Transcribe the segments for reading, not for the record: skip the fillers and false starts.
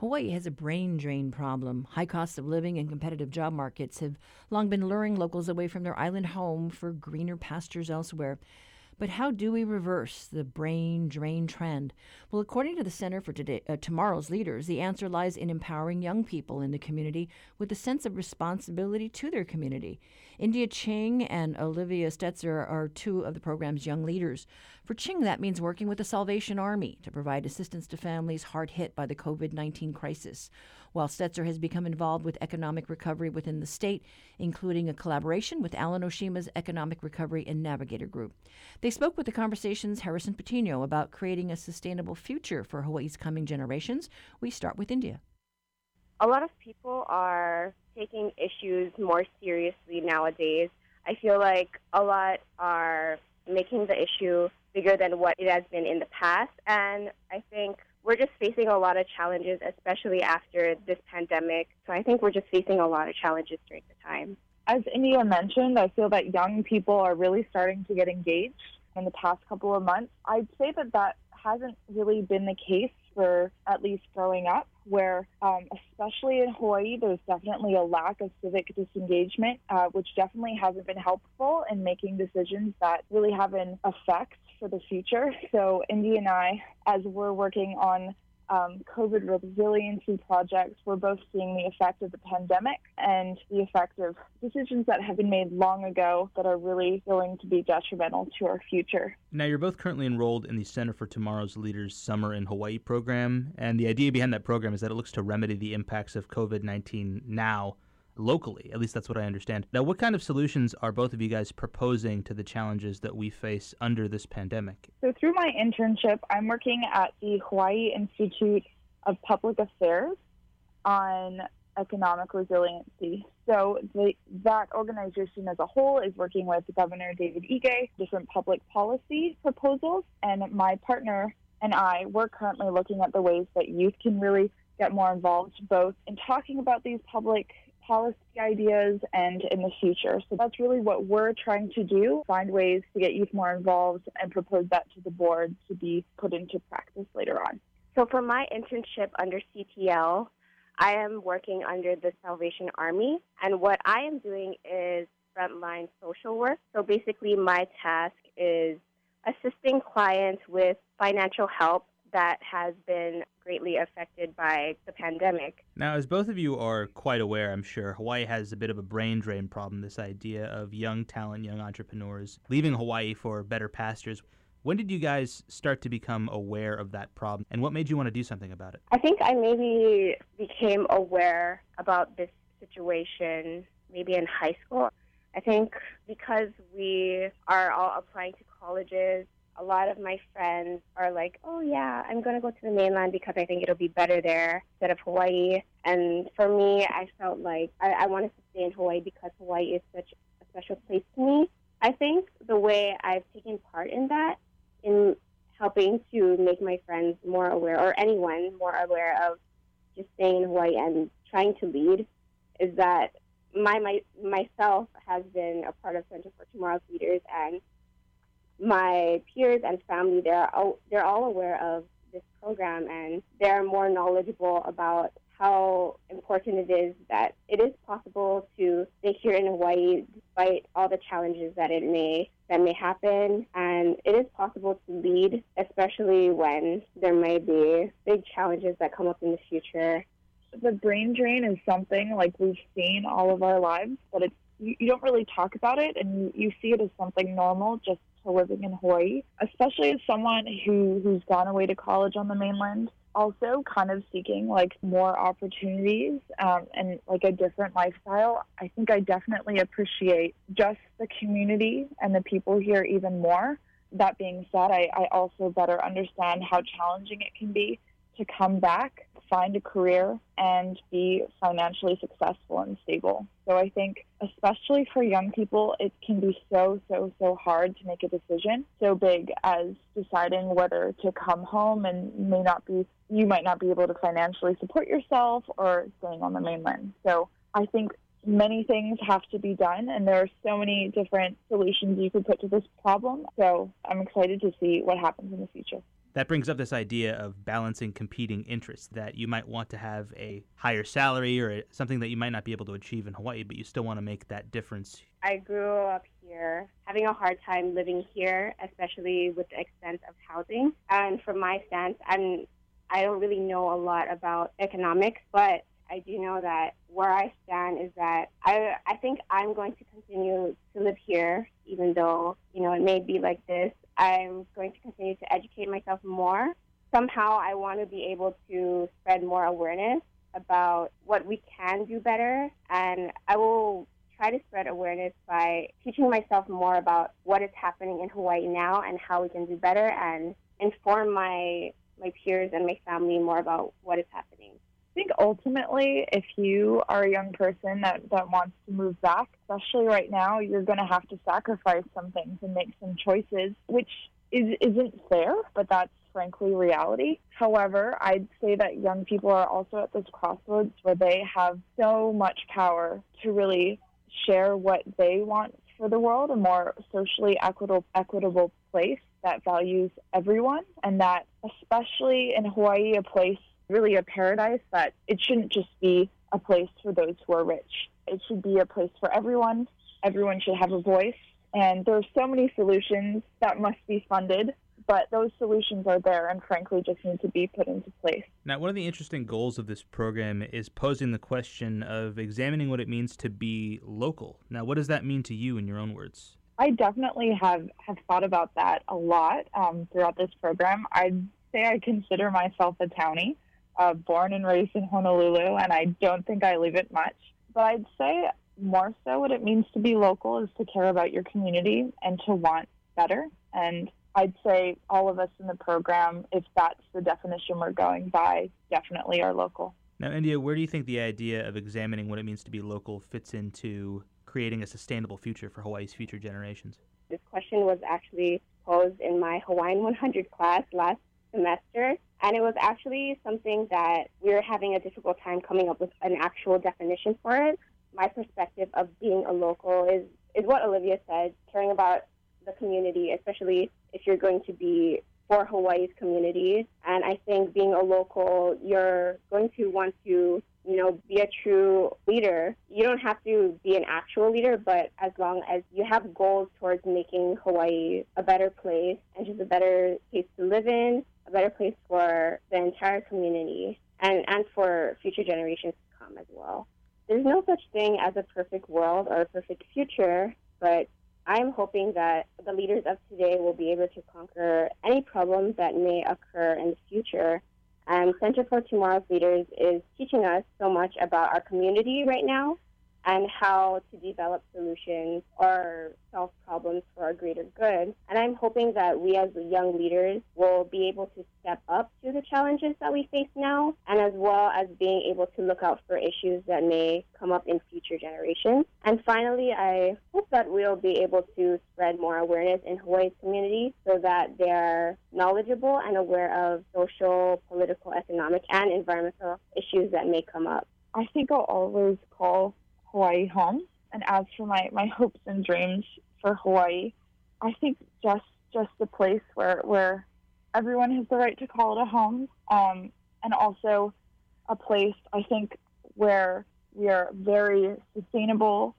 Hawaii has a brain drain problem. High costs of living and competitive job markets have long been luring locals away from their island home for greener pastures elsewhere. But how do we reverse the brain drain trend? Well, according to the Center for Tomorrow's Leaders, the answer lies in empowering young people in the community with a sense of responsibility to their community. India Ching and Olivia Stetzer are two of the program's young leaders. For Ching, that means working with the Salvation Army to provide assistance to families hard hit by the COVID-19 crisis, while Stetzer has become involved with economic recovery within the state, including a collaboration with Alan Oshima's Economic Recovery and Navigator Group. They spoke with The Conversation's Harrison Patino about creating a sustainable future for Hawaii's coming generations. We start with India. A lot of people are taking issues more seriously nowadays. I feel like a lot are making the issue bigger than what it has been in the past, and I think we're just facing a lot of challenges, especially after this pandemic. So I think we're just facing a lot of challenges during the time. As India mentioned, I feel that young people are really starting to get engaged in the past couple of months. I'd say that hasn't really been the case for at least growing up, where especially in Hawaii, there's definitely a lack of civic disengagement, which definitely hasn't been helpful in making decisions that really have an effect for the future. So Indy and I, as we're working on COVID resiliency projects, we're both seeing the effect of the pandemic and the effect of decisions that have been made long ago that are really going to be detrimental to our future. Now, you're both currently enrolled in the Center for Tomorrow's Leaders Summer in Hawaii program, and the idea behind that program is that it looks to remedy the impacts of COVID-19 now locally. At least that's what I understand. Now, what kind of solutions are both of you guys proposing to the challenges that we face under this pandemic? So through my internship, I'm working at the Hawaii Institute of Public Affairs on economic resiliency. So that organization as a whole is working with Governor David Ige, different public policy proposals, and my partner and I, we're currently looking at the ways that youth can really get more involved, both in talking about these public policy ideas and in the future. So that's really what we're trying to do, find ways to get youth more involved and propose that to the board to be put into practice later on. So for my internship under CTL, I am working under the Salvation Army, and what I am doing is frontline social work. So basically my task is assisting clients with financial help that has been greatly affected by the pandemic. Now, as both of you are quite aware, I'm sure, Hawaii has a bit of a brain drain problem, this idea of young talent, young entrepreneurs leaving Hawaii for better pastures. When did you guys start to become aware of that problem, and what made you want to do something about it? I think I maybe became aware about this situation maybe in high school. I think because we are all applying to colleges, a lot of my friends are like, oh yeah, I'm going to go to the mainland because I think it'll be better there instead of Hawaii. And for me, I felt like I wanted to stay in Hawaii because Hawaii is such a special place to me. I think the way I've taken part in that, in helping to make my friends more aware, or anyone more aware of just staying in Hawaii and trying to lead, is that myself has been a part of Center for Tomorrow's Leaders, and my peers and family, they're all aware of this program, and they're more knowledgeable about how important it is that it is possible to stay here in Hawaii despite all the challenges that may happen, and it is possible to lead, especially when there may be big challenges that come up in the future. The brain drain is something like we've seen all of our lives, but you don't really talk about it, and you see it as something normal just to living in Hawaii, especially as someone who's gone away to college on the mainland, also kind of seeking like more opportunities and like a different lifestyle. I think I definitely appreciate just the community and the people here even more. That being said, I also better understand how challenging it can be to come back, find a career, and be financially successful and stable. So I think, especially for young people, it can be so hard to make a decision so big as deciding whether to come home and you might not be able to financially support yourself, or staying on the mainland. So I think many things have to be done, and there are so many different solutions you could put to this problem. So I'm excited to see what happens in the future. That brings up this idea of balancing competing interests, that you might want to have a higher salary or something that you might not be able to achieve in Hawaii, but you still want to make that difference. I grew up here, having a hard time living here, especially with the extent of housing. And from my stance, I don't really know a lot about economics, but I do know that where I stand is that I think I'm going to continue to live here, even though, it may be like this. I'm going to continue to educate myself more. Somehow I want to be able to spread more awareness about what we can do better, and I will try to spread awareness by teaching myself more about what is happening in Hawaii now and how we can do better, and inform my peers and my family more about what is happening. I think ultimately, if you are a young person that wants to move back, especially right now, you're going to have to sacrifice some things and make some choices, which isn't fair, but that's frankly reality. However, I'd say that young people are also at this crossroads where they have so much power to really share what they want for the world, a more socially equitable place that values everyone, and that especially in Hawaii, a place, really a paradise, that it shouldn't just be a place for those who are rich. It should be a place for everyone. Everyone should have a voice. And there are so many solutions that must be funded, but those solutions are there and frankly just need to be put into place. Now, one of the interesting goals of this program is posing the question of examining what it means to be local. Now, what does that mean to you in your own words? I definitely have thought about that a lot throughout this program. I'd say I consider myself a townie, born and raised in Honolulu, and I don't think I leave it much. But I'd say more so what it means to be local is to care about your community and to want better. And I'd say all of us in the program, if that's the definition we're going by, definitely are local. Now, India, where do you think the idea of examining what it means to be local fits into creating a sustainable future for Hawaii's future generations? This question was actually posed in my Hawaiian 100 class last semester, and it was actually something that we were having a difficult time coming up with an actual definition for it. My perspective of being a local is what Olivia said, caring about the community, especially if you're going to be for Hawaii's community. And I think being a local, you're going to want to, be a true leader. You don't have to be an actual leader, but as long as you have goals towards making Hawaii a better place and just a better place to live in, a better place for the entire community and for future generations to come as well. There's no such thing as a perfect world or a perfect future, but I'm hoping that the leaders of today will be able to conquer any problems that may occur in the future. And Center for Tomorrow's Leaders is teaching us so much about our community right now and how to develop solutions or solve problems for our greater good. And I'm hoping that we as young leaders will be able to step up to the challenges that we face now, and as well as being able to look out for issues that may come up in future generations. And finally, I hope that we'll be able to spread more awareness in Hawaii's community so that they're knowledgeable and aware of social, political, economic, and environmental issues that may come up. I think I'll always call Hawaii home. And as for my hopes and dreams for Hawaii, I think just a place where everyone has the right to call it a home, and also a place, I think, where we are very sustainable,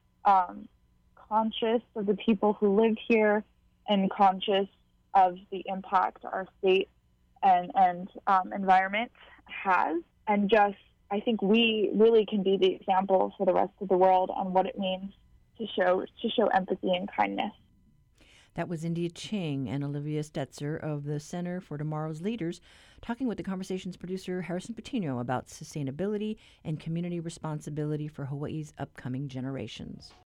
conscious of the people who live here, and conscious of the impact our state and environment has, and just I think we really can be the example for the rest of the world on what it means to show empathy and kindness. That was India Ching and Olivia Stetzer of the Center for Tomorrow's Leaders talking with the Conversations producer Harrison Patino about sustainability and community responsibility for Hawaii's upcoming generations.